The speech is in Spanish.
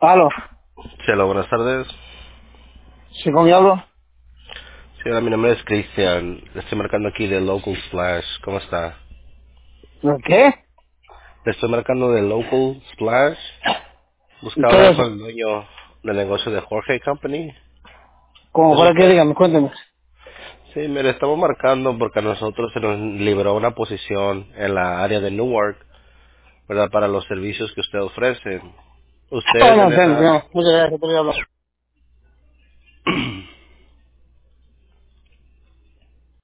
Aló, Sí, hola, buenas tardes. ¿sí con quién hablo? Sí, hola, mi nombre es Cristian. Le estoy marcando aquí de Local Splash. ¿Cómo está? ¿De qué? Le estoy marcando de Local Splash. ¿Y Busca qué hablar es con eso? el dueño del negocio de Jorge Company. Como ¿Es para que usted? dígame, cuénteme. Sí, mire, estamos marcando porque a nosotros se nos liberó una posición en la área de Newark, ¿verdad? Para los servicios que usted ofrece. No, ¿Usted no, en esa no, área? muchas gracias por hablar.